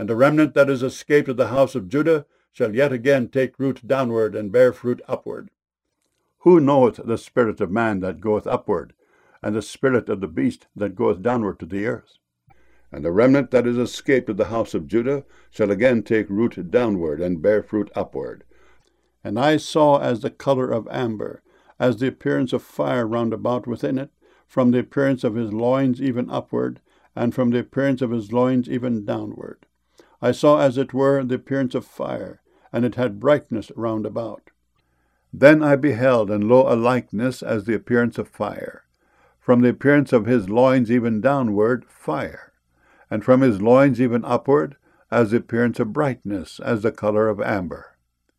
And the remnant that is escaped of the house of Judah shall yet again take root downward and bear fruit upward. Who knoweth the spirit of man that goeth upward, and the spirit of the beast that goeth downward to the earth? And the remnant that is escaped of the house of Judah shall again take root downward and bear fruit upward. And I saw as the colour of amber, as the appearance of fire round about within it, from the appearance of his loins even upward, and from the appearance of his loins even downward. I saw as it were the appearance of fire, and it had brightness round about. Then I beheld, and lo, a likeness as the appearance of fire. From the appearance of his loins even downward, fire. And from his loins even upward, as the appearance of brightness, as the colour of amber.